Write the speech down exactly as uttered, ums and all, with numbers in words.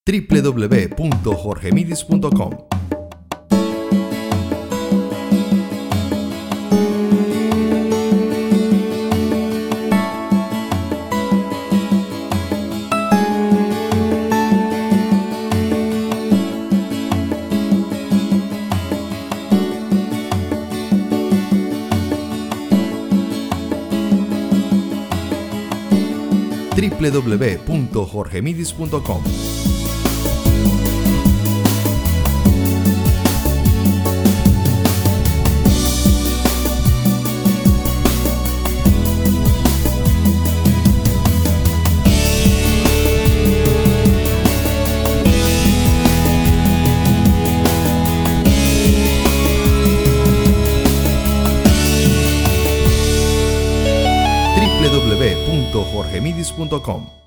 w w w punto jorge midis punto com. w w w punto jorge midis punto com. w w w punto jorge midis punto com.